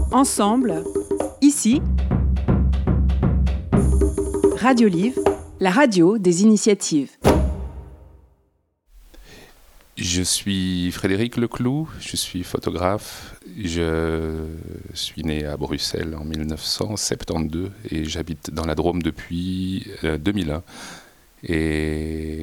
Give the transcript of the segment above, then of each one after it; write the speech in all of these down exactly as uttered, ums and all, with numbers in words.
Ensemble, ici, Radio Livre, la radio des initiatives. Je suis Frédéric Leclou, je suis photographe. Je suis né à Bruxelles en dix-neuf cent soixante-douze et j'habite dans la Drôme depuis deux mille un. Et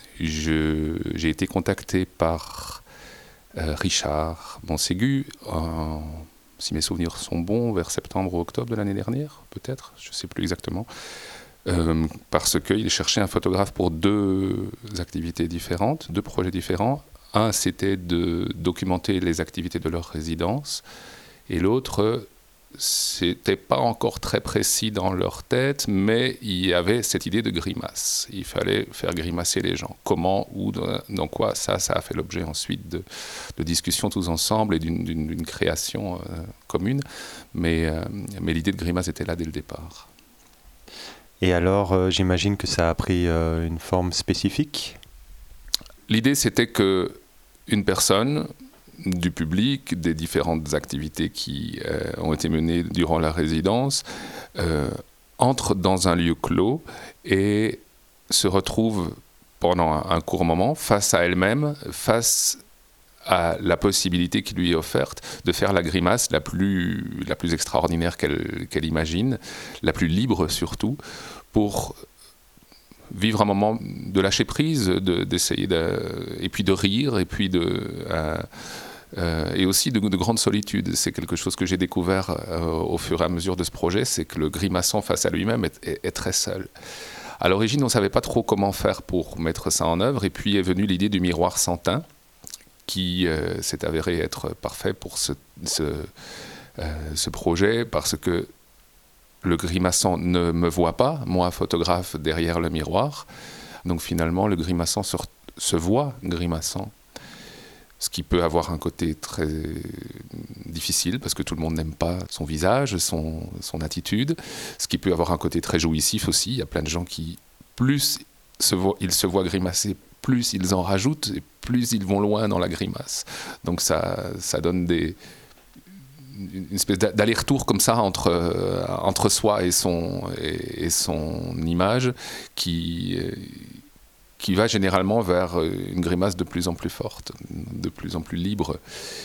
je, j'ai été contacté par euh, Richard Bonségu, en, si mes souvenirs sont bons, vers septembre ou octobre de l'année dernière, peut-être, je ne sais plus exactement. Euh, parce qu'il cherchait un photographe pour deux activités différentes, deux projets différents. Un, c'était de documenter les activités de leur résidence, et l'autre, c'était pas encore très précis dans leur tête, mais il y avait cette idée de grimace. Il fallait faire grimacer les gens. Comment, où, dans quoi, ça, ça a fait l'objet ensuite de, de discussions tous ensemble et d'une, d'une, d'une création euh, commune. Mais, euh, mais l'idée de grimace était là dès le départ. Et alors, euh, j'imagine que ça a pris euh, une forme spécifique ? L'idée, c'était qu'une personne du public, des différentes activités qui euh, ont été menées durant la résidence, euh, entre dans un lieu clos et se retrouve pendant un, un court moment face à elle-même, face à la possibilité qui lui est offerte de faire la grimace la plus, la plus extraordinaire qu'elle, qu'elle imagine, la plus libre surtout, pour vivre un moment de lâcher prise, de, d'essayer de, et puis de rire, et puis de, euh, euh, et aussi de, de grande solitude. C'est quelque chose que j'ai découvert euh, au fur et à mesure de ce projet, c'est que le grimaçant face à lui-même est, est, est très seul. À l'origine, on ne savait pas trop comment faire pour mettre ça en œuvre, et puis est venue l'idée du miroir sans teint, qui euh, s'est avéré être parfait pour ce, ce, euh, ce projet, parce que le grimaçant ne me voit pas, moi, photographe, derrière le miroir. Donc finalement, le grimaçant se, se voit grimaçant, ce qui peut avoir un côté très difficile, parce que tout le monde n'aime pas son visage, son, son attitude, ce qui peut avoir un côté très jouissif aussi. Il y a plein de gens qui, plus se voient, ils se voient grimacer, plus ils en rajoutent, et plus ils vont loin dans la grimace. Donc ça, ça donne des, une espèce d'aller-retour comme ça entre, euh, entre soi et son, et, et son image qui, qui va généralement vers une grimace de plus en plus forte, de plus en plus libre.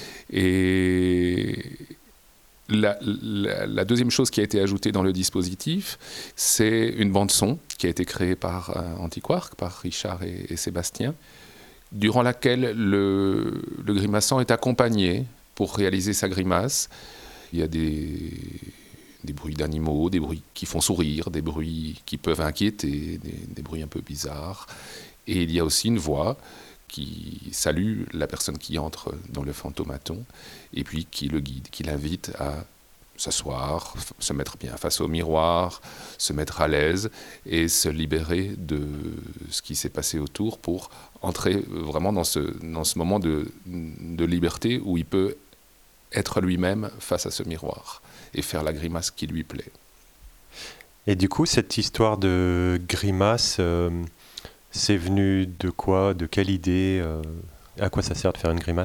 Et la, la, la deuxième chose qui a été ajoutée dans le dispositif, c'est une bande-son qui a été créée par euh, Antiquark, par Richard et, et Sébastien, durant laquelle le, le grimaçant est accompagné pour réaliser sa grimace. Il y a des, des bruits d'animaux, des bruits qui font sourire, des bruits qui peuvent inquiéter, des, des bruits un peu bizarres. Et il y a aussi une voix qui salue la personne qui entre dans le fantomaton et puis qui le guide, qui l'invite à s'asseoir, se mettre bien face au miroir, se mettre à l'aise et se libérer de ce qui s'est passé autour pour entrer vraiment dans ce, dans ce moment de, de liberté où il peut être lui-même face à ce miroir et faire la grimace qui lui plaît. Et du coup, cette histoire de grimace, euh, c'est venu de quoi ? De quelle idée ? euh, À quoi ça sert de faire une grimace ?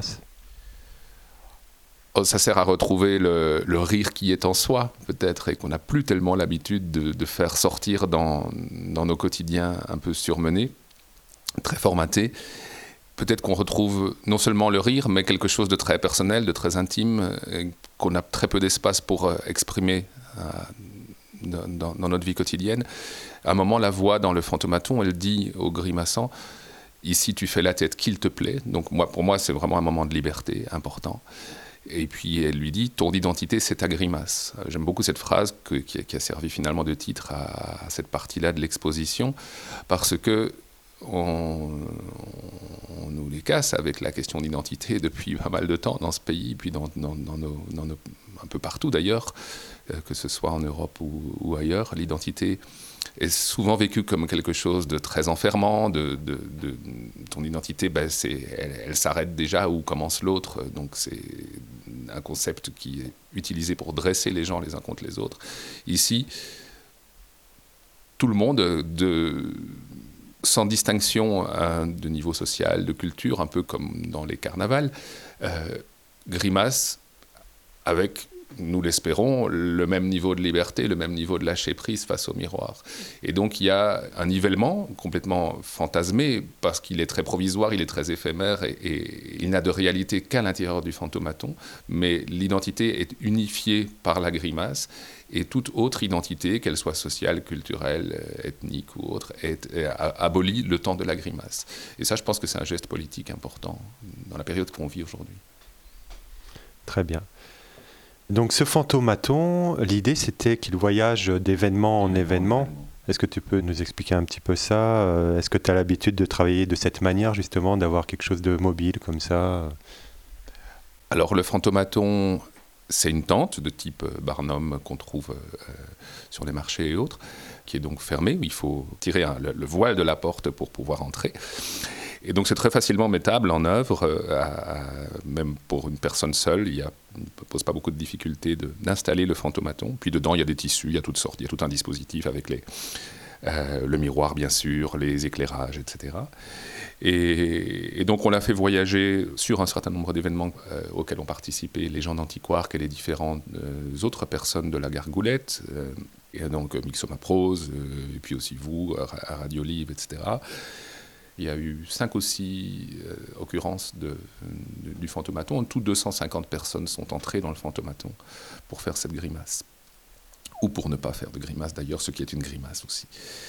Oh, ça sert à retrouver le, le rire qui est en soi, peut-être, et qu'on n'a plus tellement l'habitude de, de faire sortir dans, dans nos quotidiens un peu surmenés, très formatés. Peut-être qu'on retrouve non seulement le rire, mais quelque chose de très personnel, de très intime, qu'on a très peu d'espace pour exprimer euh, dans, dans notre vie quotidienne. À un moment, la voix dans le fantomaton, elle dit au grimaçant « Ici, tu fais la tête qu'il te plaît ». Donc moi, pour moi, c'est vraiment un moment de liberté important. Et puis elle lui dit « Ton identité, c'est ta grimace ». J'aime beaucoup cette phrase que, qui, a, qui a servi finalement de titre à, à cette partie-là de l'exposition, parce que On, on nous les casse avec la question d'identité depuis pas mal de temps dans ce pays, puis dans, dans, dans, nos, dans nos, un peu partout d'ailleurs, euh, que ce soit en Europe ou, ou ailleurs. L'identité est souvent vécue comme quelque chose de très enfermant. De, de, de, ton identité, ben, c'est, elle, elle s'arrête déjà où commence l'autre. Donc c'est un concept qui est utilisé pour dresser les gens les uns contre les autres. Ici, tout le monde de... sans distinction euh, de niveau social, de culture, un peu comme dans les carnavals, euh, grimace avec nous l'espérons, le même niveau de liberté, le même niveau de lâcher-prise face au miroir. Et donc il y a un nivellement complètement fantasmé, parce qu'il est très provisoire, il est très éphémère, et, et il n'a de réalité qu'à l'intérieur du fantomaton, mais l'identité est unifiée par la grimace, et toute autre identité, qu'elle soit sociale, culturelle, ethnique ou autre, est, est abolie le temps de la grimace. Et ça, je pense que c'est un geste politique important dans la période qu'on vit aujourd'hui. Très bien. Donc ce fantomaton, l'idée c'était qu'il voyage d'événement en événement. Est-ce que tu peux nous expliquer un petit peu ça ? Est-ce que tu as l'habitude de travailler de cette manière, justement, d'avoir quelque chose de mobile comme ça ? Alors le fantomaton, c'est une tente de type Barnum qu'on trouve euh, sur les marchés et autres, qui est donc fermée, où il faut tirer un, le, le voile de la porte pour pouvoir entrer. Et donc c'est très facilement mettable en œuvre, euh, à, à, même pour une personne seule, il ne pose pas beaucoup de difficultés de, d'installer le fantomaton. Puis dedans, il y a des tissus, il y a toutes sortes, il y a tout un dispositif avec les, euh, le miroir, bien sûr, les éclairages, et cetera. Et, et donc on l'a fait voyager sur un certain nombre d'événements euh, auxquels ont participé les gens d'Antiquark et les différentes euh, autres personnes de la Gargoulette, euh, et donc Myxoma Prose, euh, et puis aussi vous, à Radio Live, et cetera. Il y a eu cinq ou six euh, occurrences de, de, du fantomaton. En tout, deux cent cinquante personnes sont entrées dans le fantomaton pour faire cette grimace. Ou pour ne pas faire de grimace, d'ailleurs, ce qui est une grimace aussi.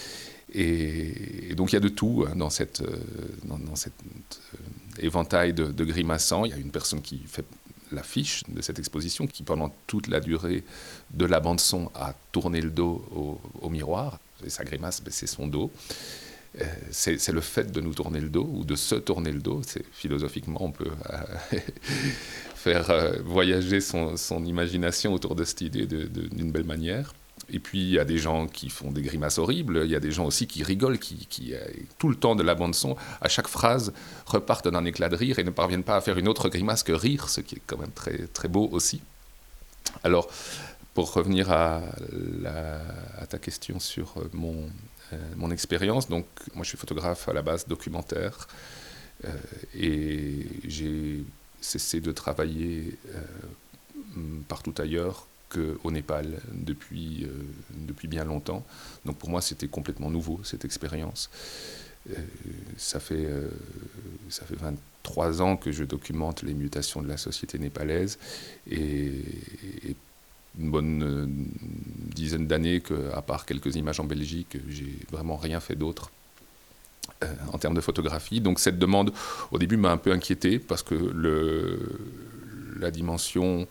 Et, et donc, il y a de tout hein, dans cet euh, dans, dans cette, euh, éventail de, de grimaçants. Il y a une personne qui fait l'affiche de cette exposition, qui, pendant toute la durée de la bande-son, a tourné le dos au, au miroir. Et sa grimace, ben, c'est son dos. Euh, c'est, c'est le fait de nous tourner le dos ou de se tourner le dos. C'est, philosophiquement, on peut euh, faire euh, voyager son, son imagination autour de cette idée de, de, d'une belle manière. Et puis, il y a des gens qui font des grimaces horribles. Il y a des gens aussi qui rigolent, qui, qui euh, tout le temps de la bande-son, à chaque phrase, repartent d'un éclat de rire et ne parviennent pas à faire une autre grimace que rire, ce qui est quand même très, très beau aussi. Alors, pour revenir à, la, à ta question sur mon... Euh, mon expérience, donc moi je suis photographe à la base documentaire euh, et j'ai cessé de travailler euh, partout ailleurs qu'au Népal depuis, euh, depuis bien longtemps. Donc pour moi c'était complètement nouveau cette expérience. Euh, ça fait, euh, ça fait vingt-trois ans que je documente les mutations de la société népalaise et, et une bonne euh, dizaine d'années qu'à part quelques images en Belgique, j'ai vraiment rien fait d'autre euh, en termes de photographie. Donc cette demande, au début, m'a un peu inquiété parce que le, la dimension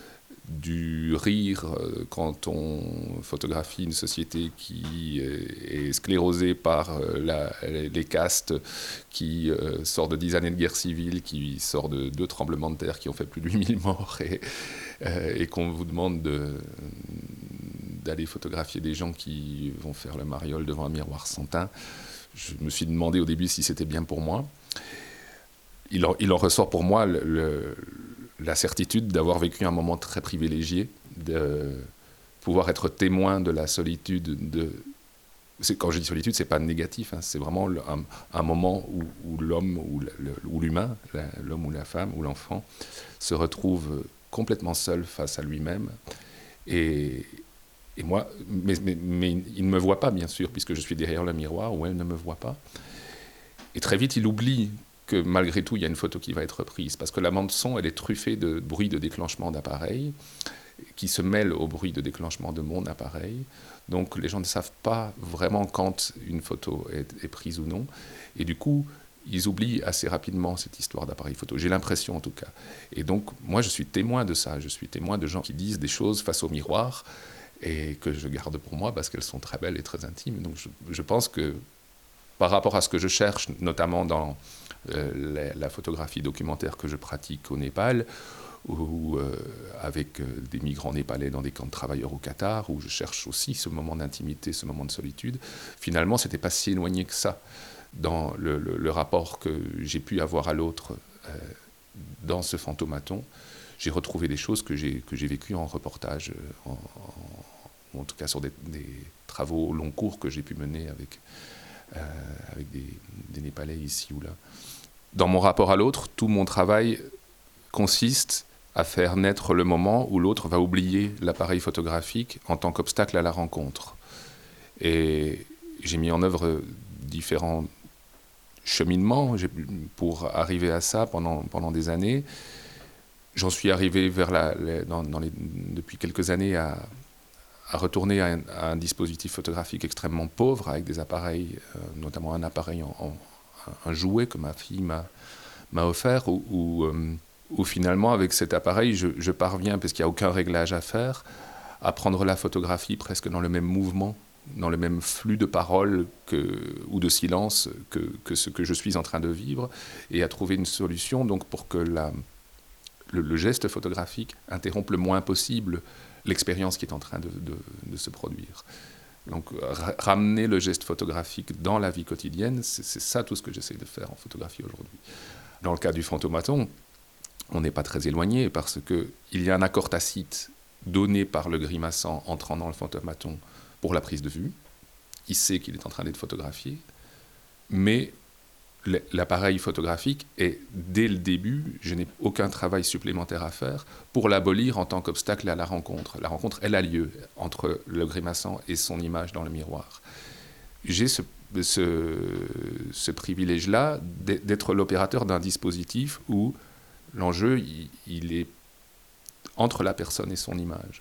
du rire euh, quand on photographie une société qui est, est sclérosée par euh, la, les castes, qui euh, sort de dix années de guerre civile, qui sort de deux tremblements de terre qui ont fait plus de huit mille morts et, euh, et qu'on vous demande de, d'aller photographier des gens qui vont faire le mariole devant un miroir sans teint. Je me suis demandé au début si c'était bien pour moi. Il en, il en ressort pour moi le, le la certitude d'avoir vécu un moment très privilégié, de pouvoir être témoin de la solitude. De... C'est, quand je dis solitude, ce n'est pas négatif, hein, c'est vraiment le, un, un moment où, où l'homme, ou, le, ou l'humain, la, l'homme ou la femme, ou l'enfant, se retrouve complètement seul face à lui-même. Et, et moi, mais, mais, mais il ne me voit pas, bien sûr, puisque je suis derrière le miroir, où elle ne me voit pas. Et très vite, il oublie que malgré tout, il y a une photo qui va être prise. Parce que la bande-son, elle est truffée de bruits de déclenchement d'appareil qui se mêlent au bruit de déclenchement de mon appareil. Donc les gens ne savent pas vraiment quand une photo est, est prise ou non. Et du coup, ils oublient assez rapidement cette histoire d'appareil photo. J'ai l'impression en tout cas. Et donc, moi, je suis témoin de ça. Je suis témoin de gens qui disent des choses face au miroir et que je garde pour moi parce qu'elles sont très belles et très intimes. Donc je, je pense que par rapport à ce que je cherche, notamment dans euh, la, la photographie documentaire que je pratique au Népal, ou euh, avec euh, des migrants népalais dans des camps de travailleurs au Qatar, où je cherche aussi ce moment d'intimité, ce moment de solitude, finalement, ce n'était pas si éloigné que ça dans le, le, le rapport que j'ai pu avoir à l'autre euh, dans ce fantomaton. J'ai retrouvé des choses que j'ai, que j'ai vécues en reportage, en, en, en tout cas sur des, des travaux long cours que j'ai pu mener avec... Euh, avec des, des Népalais ici ou là. Dans mon rapport à l'autre, tout mon travail consiste à faire naître le moment où l'autre va oublier l'appareil photographique en tant qu'obstacle à la rencontre. Et j'ai mis en œuvre différents cheminements pour arriver à ça pendant, pendant des années. J'en suis arrivé vers la, les, dans, dans les, depuis quelques années à, à retourner à un, à un dispositif photographique extrêmement pauvre, avec des appareils, euh, notamment un appareil, en, en, un jouet que ma fille m'a, m'a offert, où, où, euh, où finalement, avec cet appareil, je, je parviens, parce qu'il n'y a aucun réglage à faire, à prendre la photographie presque dans le même mouvement, dans le même flux de paroles que, ou de silence que, que ce que je suis en train de vivre, et à trouver une solution donc, pour que la, le, le geste photographique interrompe le moins possible l'expérience qui est en train de, de, de se produire. Donc ra- ramener le geste photographique dans la vie quotidienne, c'est, c'est ça tout ce que j'essaie de faire en photographie aujourd'hui. Dans le cas du Fantomaton, on n'est pas très éloigné parce qu'il y a un accord tacite donné par le grimaçant entrant dans le Fantomaton pour la prise de vue. Il sait qu'il est en train d'être photographié, mais l'appareil photographique est, dès le début, je n'ai aucun travail supplémentaire à faire pour l'abolir en tant qu'obstacle à la rencontre. La rencontre, elle a lieu entre le grimaçant et son image dans le miroir. J'ai ce, ce, ce privilège-là d'être l'opérateur d'un dispositif où l'enjeu, il, il est entre la personne et son image.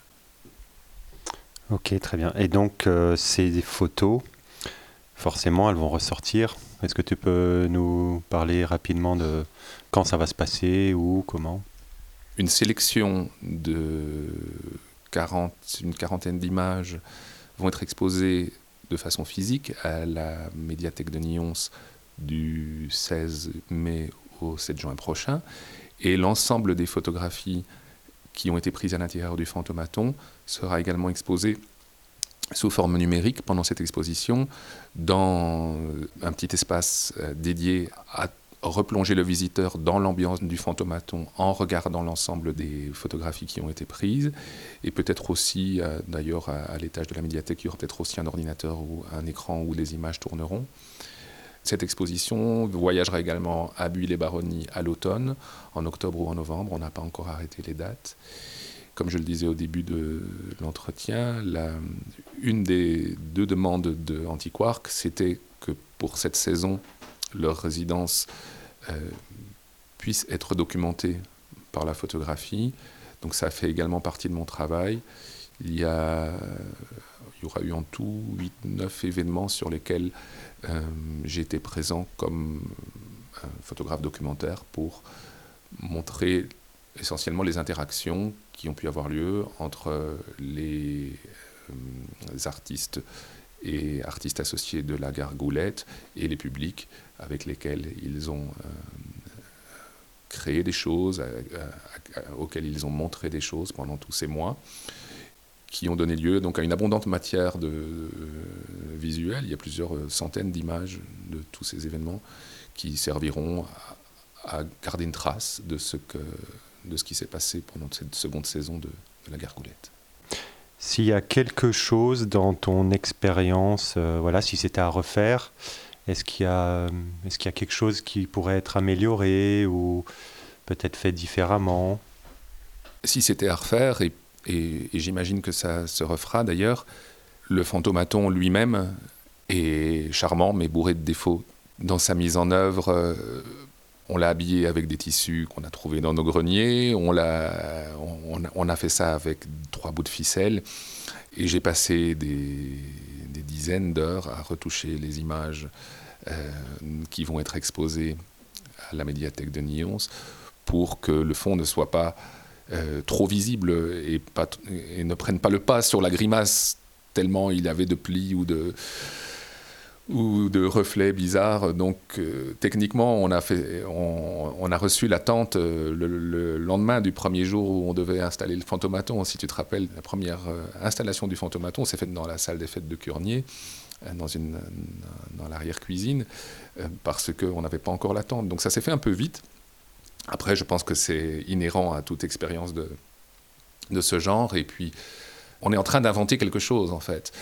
Ok, très bien. Et donc, euh, ces photos, forcément, elles vont ressortir. Est-ce que tu peux nous parler rapidement de quand ça va se passer, où, comment ? Une sélection de quarante, une quarantaine d'images vont être exposées de façon physique à la médiathèque de Nyons du seize mai au sept juin prochain. Et l'ensemble des photographies qui ont été prises à l'intérieur du Fantomaton sera également exposé sous forme numérique pendant cette exposition dans un petit espace dédié à replonger le visiteur dans l'ambiance du Fantomaton en regardant l'ensemble des photographies qui ont été prises, et peut-être aussi, d'ailleurs à, à l'étage de la médiathèque, il y aura peut-être aussi un ordinateur ou un écran où les images tourneront. Cette exposition voyagera également à Buis-les-Baronnies à l'automne, en octobre ou en novembre, on n'a pas encore arrêté les dates. Comme je le disais au début de l'entretien, la, une des deux demandes de Antiquark, c'était que pour cette saison, leur résidence euh, puisse être documentée par la photographie. Donc ça fait également partie de mon travail. Il y, a, il y aura eu en tout huit neuf événements sur lesquels euh, j'ai été présent comme un photographe documentaire pour montrer essentiellement les interactions qui ont pu avoir lieu entre les, euh, les artistes et artistes associés de la Gargoulette et les publics avec lesquels ils ont euh, créé des choses, à, à, à, auxquels ils ont montré des choses pendant tous ces mois, qui ont donné lieu donc à une abondante matière de, euh, visuelle. Il y a plusieurs centaines d'images de tous ces événements qui serviront à, à garder une trace de ce que de ce qui s'est passé pendant cette seconde saison de, de la Gargoulette. S'il y a quelque chose dans ton expérience, euh, voilà, si c'était à refaire, est-ce qu'il y a, est-ce qu'il y a quelque chose qui pourrait être amélioré ou peut-être fait différemment ? Si c'était à refaire, et, et, et j'imagine que ça se refera d'ailleurs, le Fantomaton lui-même est charmant mais bourré de défauts. Dans sa mise en œuvre, euh, on l'a habillé avec des tissus qu'on a trouvés dans nos greniers, on, l'a, on, on a fait ça avec trois bouts de ficelle, et j'ai passé des, des dizaines d'heures à retoucher les images euh, qui vont être exposées à la médiathèque de Nyons pour que le fond ne soit pas euh, trop visible et, pas, et ne prenne pas le pas sur la grimace tellement il y avait de plis ou de... ou de reflets bizarres. Donc euh, techniquement, on a, fait, on, on a reçu la tente euh, le, le lendemain du premier jour où on devait installer le Fantomaton. Si tu te rappelles, la première euh, installation du Fantomaton s'est faite dans la salle des fêtes de Curnier, euh, dans, une, dans l'arrière-cuisine, euh, parce qu'on n'avait pas encore la tente. Donc ça s'est fait un peu vite. Après, je pense que c'est inhérent à toute expérience de, de ce genre. Et puis, on est en train d'inventer quelque chose, en fait.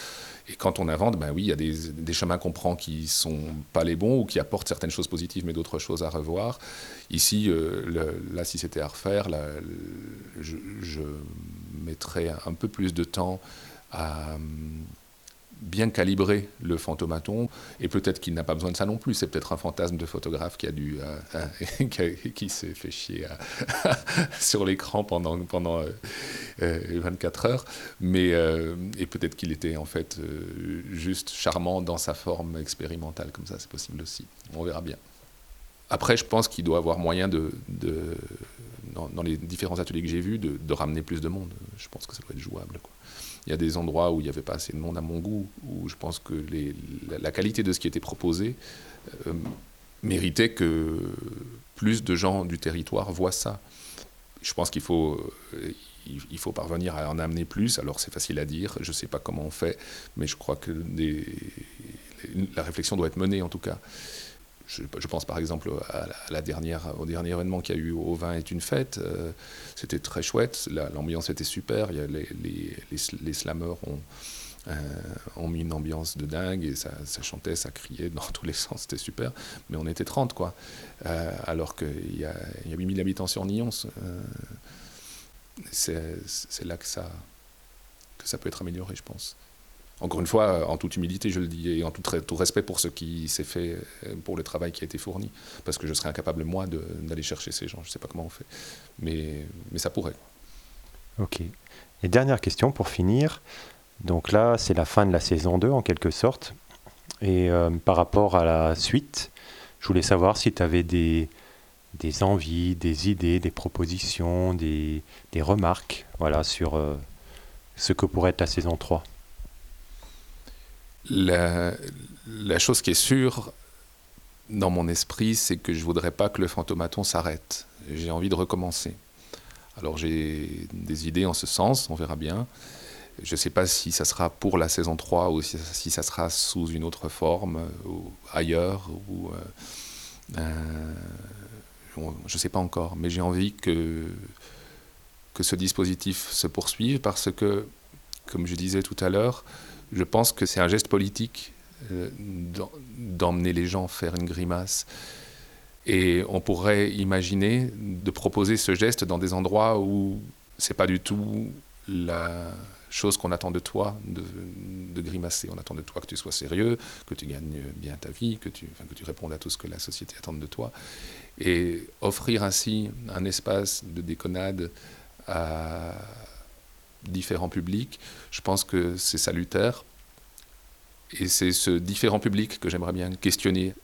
Et quand on invente, ben oui, il y a des, des chemins qu'on prend qui ne sont pas les bons ou qui apportent certaines choses positives mais d'autres choses à revoir. Ici, euh, le, là, si c'était à refaire, là, je, je mettrais un peu plus de temps à bien calibrer le fantomaton, et peut-être qu'il n'a pas besoin de ça non plus, c'est peut-être un fantasme de photographe qui a dû euh, euh, qui, a, qui s'est fait chier à, sur l'écran pendant, pendant euh, euh, vingt-quatre heures, mais euh, et peut-être qu'il était en fait euh, juste charmant dans sa forme expérimentale, comme ça c'est possible aussi, on verra bien. Après, je pense qu'il doit avoir moyen de, de dans, dans les différents ateliers que j'ai vus, de, de ramener plus de monde. Je pense que ça doit être jouable, quoi. Il y a des endroits où il n'y avait pas assez de monde à mon goût, où je pense que les, la, la qualité de ce qui était proposé euh, méritait que plus de gens du territoire voient ça. Je pense qu'il faut, euh, il, il faut parvenir à en amener plus. Alors c'est facile à dire, je ne sais pas comment on fait, mais je crois que des, la réflexion doit être menée en tout cas. Je, je pense par exemple à la, à la dernière, au dernier événement qu'il y a eu au Vin est une fête. Euh, c'était très chouette, la, l'ambiance était super. Il y a les, les, les, les slammeurs ont, euh, ont mis une ambiance de dingue et ça, ça chantait, ça criait dans tous les sens, c'était super. Mais on était trente, quoi. Euh, alors qu'il y a, il y a huit mille habitants sur Nyons. Euh, c'est, c'est là que ça, que ça peut être amélioré, je pense. Encore une fois, en toute humilité, je le dis, et en tout, tout respect pour ce qui s'est fait, pour le travail qui a été fourni, parce que je serais incapable, moi, de, d'aller chercher ces gens. Je ne sais pas comment on fait, mais, mais ça pourrait. Ok. Et dernière question pour finir. Donc là, c'est la fin de la saison deux, en quelque sorte. Et euh, par rapport à la suite, je voulais savoir si tu avais des, des envies, des idées, des propositions, des, des remarques, voilà, sur euh, ce que pourrait être la saison trois. La, la chose qui est sûre dans mon esprit, c'est que je ne voudrais pas que le fantomaton s'arrête. J'ai envie de recommencer. Alors j'ai des idées en ce sens, on verra bien. Je ne sais pas si ça sera pour la saison trois ou si, si ça sera sous une autre forme, ou ailleurs, ou, euh, euh, je ne sais pas encore. Mais j'ai envie que, que ce dispositif se poursuive parce que, comme je disais tout à l'heure, je pense que c'est un geste politique euh, d'emmener les gens faire une grimace. Et on pourrait imaginer de proposer ce geste dans des endroits où ce n'est pas du tout la chose qu'on attend de toi, de, de grimacer. On attend de toi que tu sois sérieux, que tu gagnes bien ta vie, que tu, enfin, que tu répondes à tout ce que la société attend de toi. Et offrir ainsi un espace de déconnade à différents publics, je pense que c'est salutaire. Et c'est ce différent public que j'aimerais bien questionner.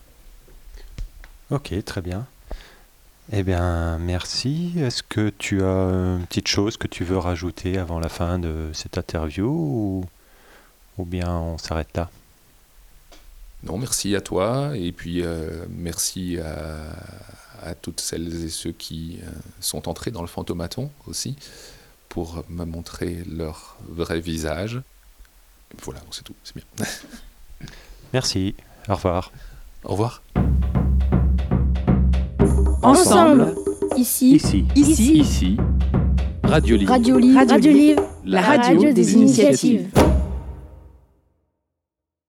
Ok, très bien. Eh bien, merci. Est-ce que tu as une petite chose que tu veux rajouter avant la fin de cette interview ou, ou bien on s'arrête là? Non, merci à toi et puis euh, merci à, à toutes celles et ceux qui euh, sont entrés dans le fantomaton aussi pour me montrer leur vrai visage. Voilà, c'est tout, c'est bien. Merci, au revoir. Au revoir. Ensemble, Ici. Ici. ici, Ici. Radio Livre. Radio Livre. Radio Radio Livre. la radio des initiatives.